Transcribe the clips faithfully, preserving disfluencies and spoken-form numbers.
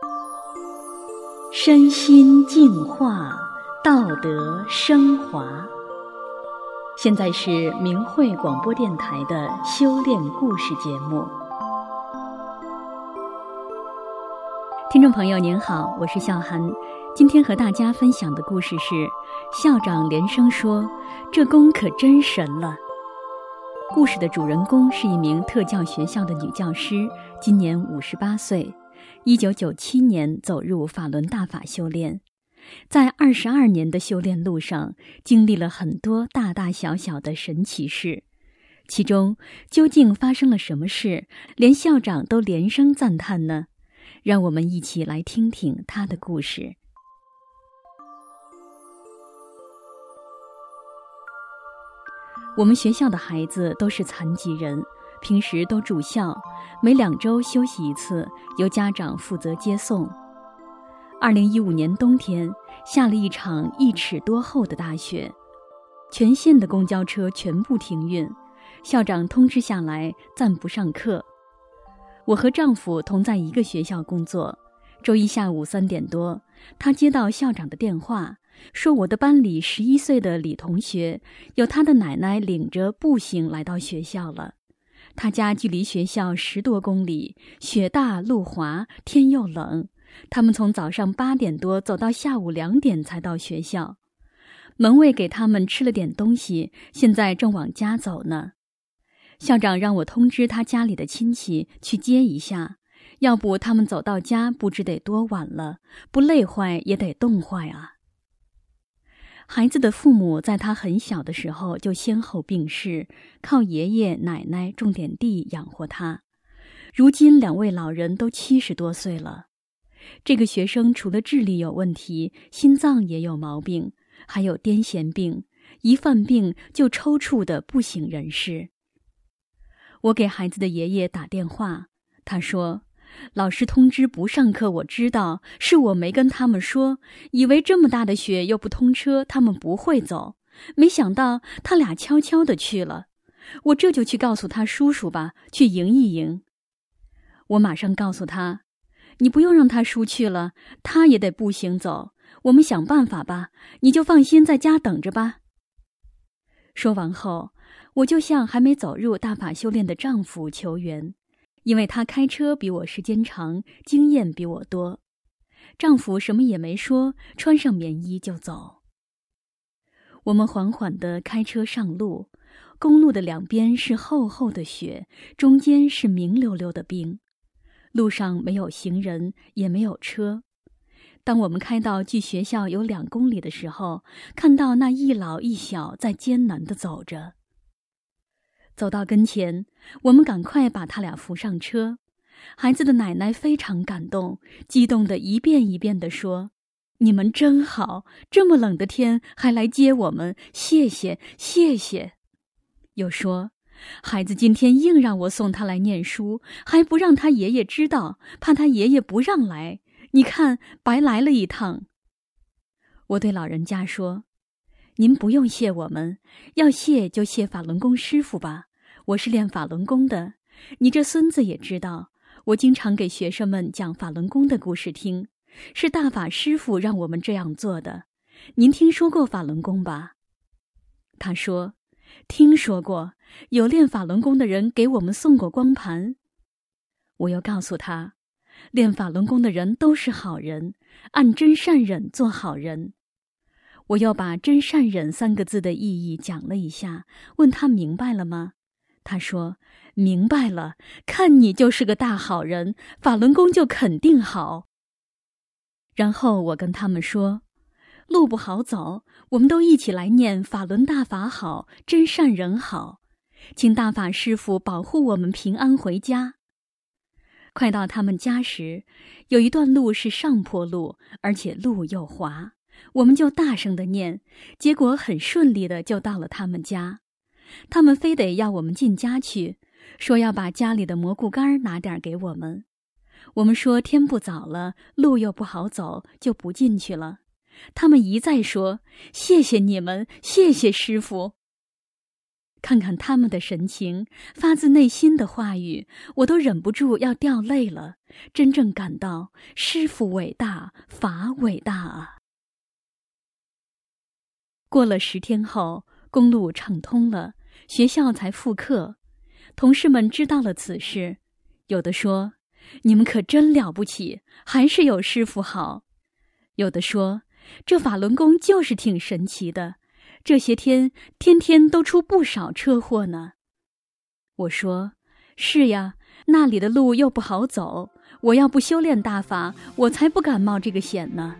身心净化，道德升华。现在是明慧广播电台的修炼故事节目。听众朋友您好，我是笑涵。今天和大家分享的故事是校长连声说，这功可真神了。故事的主人公是一名特教学校的女教师，今年五十八岁，一九九七年走入法轮大法修炼，在二十二年的修炼路上，经历了很多大大小小的神奇事。其中究竟发生了什么事，连校长都连声赞叹呢？让我们一起来听听他的故事。我们学校的孩子都是残疾人，平时都住校，每两周休息一次，由家长负责接送。二零一五年冬天，下了一场一尺多厚的大雪，全县的公交车全部停运，校长通知下来暂不上课。我和丈夫同在一个学校工作，周一下午三点多，他接到校长的电话，说我的班里十一岁的李同学由他的奶奶领着步行来到学校了。他家距离学校十多公里，雪大路滑，天又冷，他们从早上八点多走到下午两点才到学校。门卫给他们吃了点东西，现在正往家走呢。校长让我通知他家里的亲戚去接一下，要不他们走到家不知得多晚了，不累坏也得冻坏啊。孩子的父母在他很小的时候就先后病逝，靠爷爷奶奶种点地养活他。如今两位老人都七十多岁了。这个学生除了智力有问题，心脏也有毛病，还有癫痫病，一犯病就抽搐的不省人事。我给孩子的爷爷打电话，他说，老师通知不上课，我知道，是我没跟他们说，以为这么大的雪又不通车，他们不会走，没想到他俩悄悄地去了。我这就去告诉他叔叔吧，去迎一迎。我马上告诉他，你不用让他叔去了，他也得步行走，我们想办法吧，你就放心在家等着吧。说完后，我就向还没走入大法修炼的丈夫求援，因为他开车比我时间长，经验比我多。丈夫什么也没说，穿上棉衣就走。我们缓缓地开车上路，公路的两边是厚厚的雪，中间是明溜溜的冰，路上没有行人，也没有车。当我们开到距学校有两公里的时候，看到那一老一小在艰难地走着。走到跟前，我们赶快把他俩扶上车。孩子的奶奶非常感动，激动地一遍一遍地说，你们真好，这么冷的天还来接我们，谢谢谢谢。又说，孩子今天硬让我送他来念书，还不让他爷爷知道，怕他爷爷不让来，你看白来了一趟。我对老人家说，您不用谢我们，要谢就谢法轮功师傅吧，我是练法轮功的，你这孙子也知道，我经常给学生们讲法轮功的故事听，是大法师父让我们这样做的。您听说过法轮功吧？他说，听说过，有练法轮功的人给我们送过光盘。我又告诉他，练法轮功的人都是好人，按真善忍做好人。我又把真善忍三个字的意义讲了一下，问他明白了吗？他说，明白了，看你就是个大好人，法轮功就肯定好。然后我跟他们说，路不好走，我们都一起来念法轮大法好，真善人好，请大法师父保护我们平安回家。快到他们家时，有一段路是上坡路，而且路又滑，我们就大声地念，结果很顺利的就到了他们家。他们非得要我们进家去，说要把家里的蘑菇干拿点给我们。我们说天不早了，路又不好走，就不进去了。他们一再说，谢谢你们，谢谢师父。 看看他们的神情，发自内心的话语，我都忍不住要掉泪了，真正感到师父伟大，法伟大啊！过了十天后，公路畅通了，学校才复课。同事们知道了此事，有的说：“你们可真了不起，还是有师父好。”有的说：“这法轮功就是挺神奇的，这些天天天都出不少车祸呢。”我说：“是呀，那里的路又不好走，我要不修炼大法，我才不敢冒这个险呢。”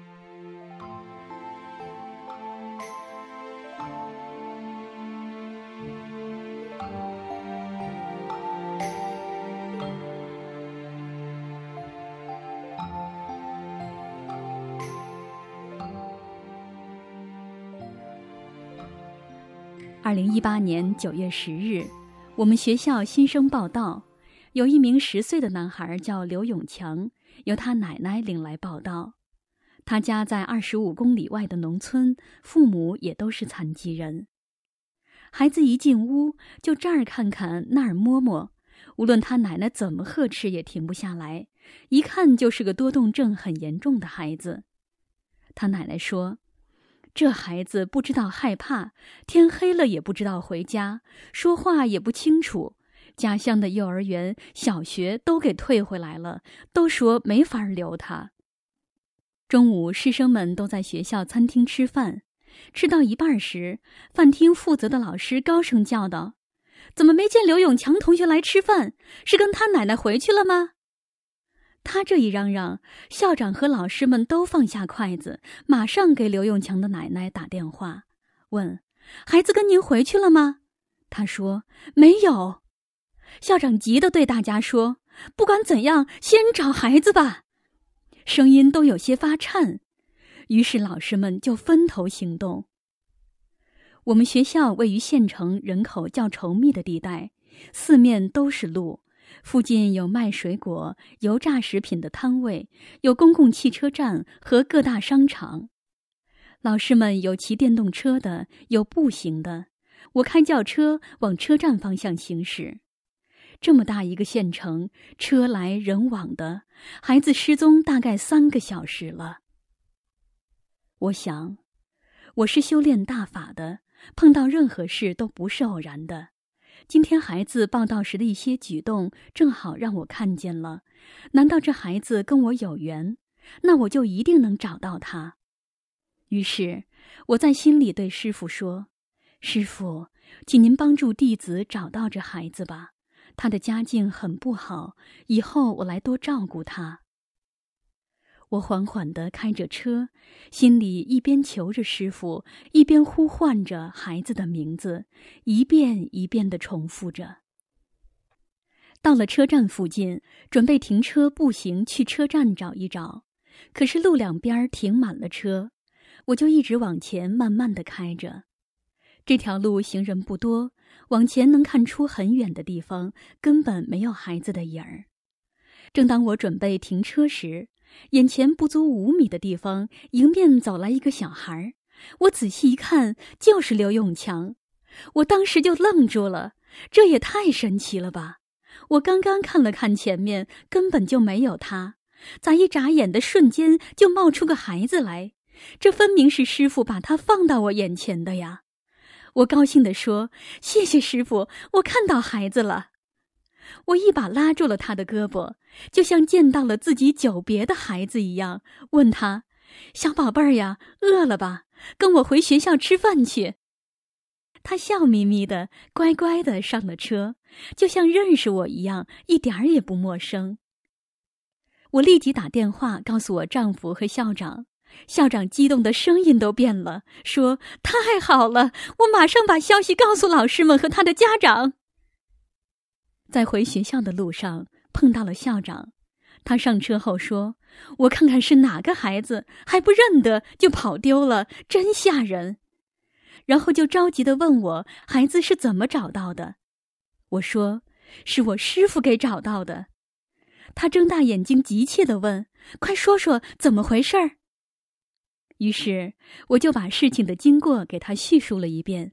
二零一八年九月十日，我们学校新生报到，有一名十岁的男孩叫刘永强，由他奶奶领来报到。他家在二十五公里外的农村，父母也都是残疾人。孩子一进屋就这儿看看那儿摸摸，无论他奶奶怎么呵斥也停不下来，一看就是个多动症很严重的孩子。他奶奶说：“这孩子不知道害怕，天黑了也不知道回家，说话也不清楚，家乡的幼儿园、小学都给退回来了，都说没法留他。”中午师生们都在学校餐厅吃饭，吃到一半时，饭厅负责的老师高声叫道：“怎么没见刘永强同学来吃饭？是跟他奶奶回去了吗？”他这一嚷嚷，校长和老师们都放下筷子，马上给刘永强的奶奶打电话，问：“孩子跟您回去了吗？”他说：“没有。”校长急得对大家说：“不管怎样，先找孩子吧。”声音都有些发颤。于是老师们就分头行动。我们学校位于县城人口较稠密的地带，四面都是路，附近有卖水果、油炸食品的摊位，有公共汽车站和各大商场。老师们有骑电动车的，有步行的。我开轿车往车站方向行驶。这么大一个县城，车来人往的，孩子失踪大概三个小时了。我想，我是修炼大法的，碰到任何事都不是偶然的。今天孩子报道时的一些举动，正好让我看见了。难道这孩子跟我有缘？那我就一定能找到他。于是，我在心里对师父说：“师父，请您帮助弟子找到这孩子吧。他的家境很不好，以后我来多照顾他。”我缓缓地开着车，心里一边求着师父，一边呼唤着孩子的名字，一遍一遍地重复着。到了车站附近，准备停车步行去车站找一找，可是路两边停满了车，我就一直往前慢慢地开着。这条路行人不多，往前能看出很远的地方根本没有孩子的影儿。正当我准备停车时，眼前不足五米的地方迎面走来一个小孩，我仔细一看，就是刘永强。我当时就愣住了，这也太神奇了吧！我刚刚看了看前面，根本就没有他，咋一眨眼的瞬间就冒出个孩子来？这分明是师父把他放到我眼前的呀！我高兴地说：“谢谢师父，我看到孩子了。”我一把拉住了他的胳膊，就像见到了自己久别的孩子一样，问他：“小宝贝儿呀，饿了吧？跟我回学校吃饭去。”他笑眯眯的，乖乖的上了车，就像认识我一样，一点儿也不陌生。我立即打电话告诉我丈夫和校长，校长激动的声音都变了，说：“太好了，我马上把消息告诉老师们和他的家长。”在回学校的路上碰到了校长，他上车后说：“我看看是哪个孩子，还不认得就跑丢了，真吓人。”然后就着急地问我孩子是怎么找到的。我说：“是我师父给找到的。”他睁大眼睛急切地问：“快说说怎么回事儿？”于是我就把事情的经过给他叙述了一遍。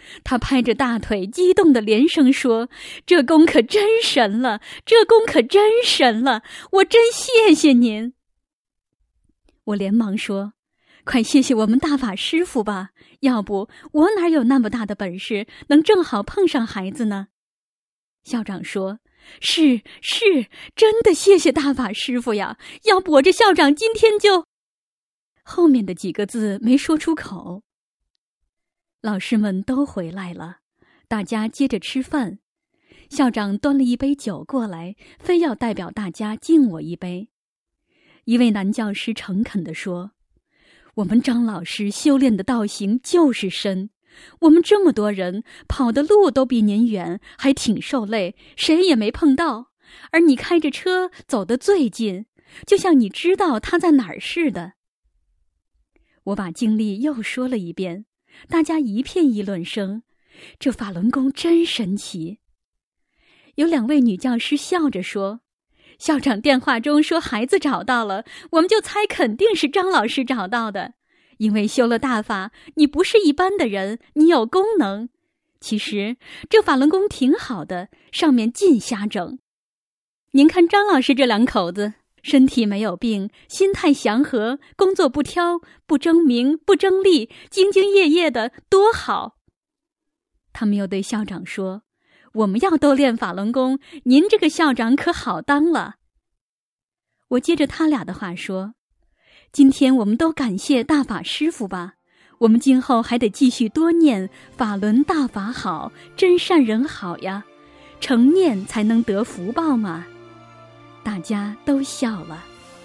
他拍着大腿，激动地连声说：“这功可真神了，这功可真神了，我真谢谢您。”我连忙说：“快谢谢我们大法师父吧，要不我哪有那么大的本事，能正好碰上孩子呢？”校长说：“是是，真的谢谢大法师父呀，要不我这校长今天就……”后面的几个字没说出口。老师们都回来了，大家接着吃饭。校长端了一杯酒过来，非要代表大家敬我一杯。一位男教师诚恳地说：“我们张老师修炼的道行就是深，我们这么多人跑的路都比您远，还挺受累，谁也没碰到。而你开着车走得最近，就像你知道他在哪儿似的。”我把经历又说了一遍，大家一片议论声，这法轮功真神奇。有两位女教师笑着说：“校长电话中说孩子找到了，我们就猜肯定是张老师找到的，因为修了大法，你不是一般的人，你有功能。其实这法轮功挺好的，上面尽瞎整。您看张老师这两口子，身体没有病，心态祥和，工作不挑，不争名，不争利，兢兢业业的，多好。”他们又对校长说：“我们要都练法轮功，您这个校长可好当了。”我接着他俩的话说：“今天我们都感谢大法师父吧，我们今后还得继续多念法轮大法好，真善人好呀，成念才能得福报嘛。”大家都笑了。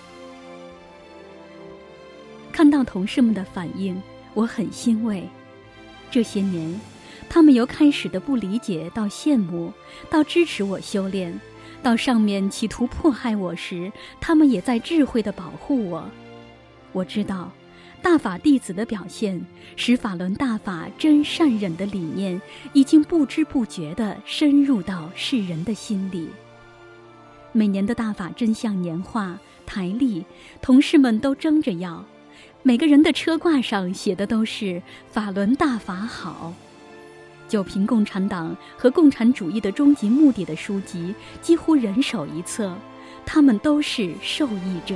看到同事们的反应，我很欣慰。这些年，他们由开始的不理解到羡慕，到支持我修炼，到上面企图迫害我时，他们也在智慧地保护我。我知道，大法弟子的表现，使法轮大法真善忍的理念，已经不知不觉地深入到世人的心里。每年的大法真相年画台历，同事们都争着要，每个人的车挂上写的都是法轮大法好。九评共产党和共产主义的终极目的的书籍几乎人手一册，他们都是受益者。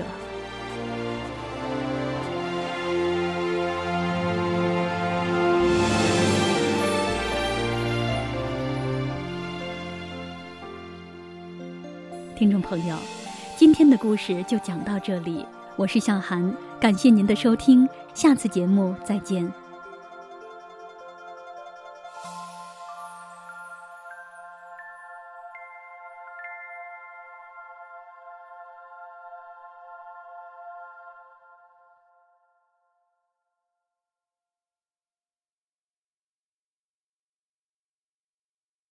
听众朋友，今天的故事就讲到这里，我是向涵，感谢您的收听，下次节目再见。